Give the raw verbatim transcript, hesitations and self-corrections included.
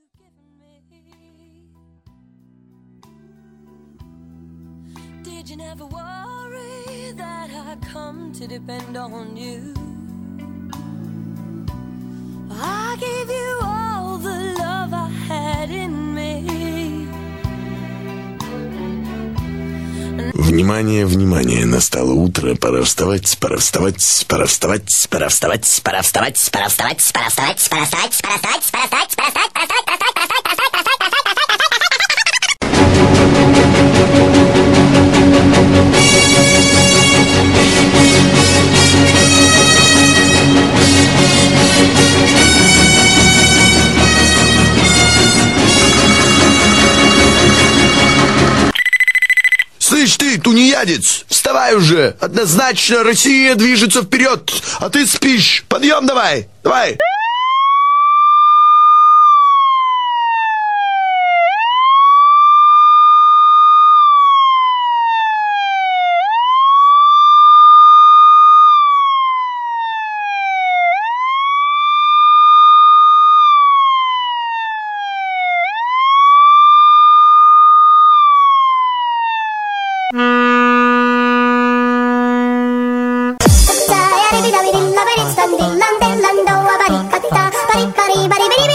Did you never worry that I come to depend on you? I gave you all the love I had in me. Внимание, внимание, настало утро, пора вставать, пора вставать, пора вставать, пора вставать, пора вставать, пора вставать, пора вставать, пора вставать, пора вставать, пора вставать, пора вставать, пора вставать, пора вставать, пора вставать, пора вставать, пора вставать, пора вставать, пора вставать. Слышь ты, тунеядец, вставай уже! Однозначно Россия движется вперед, а ты спишь. Подъем давай, давай! Bari bari bari bari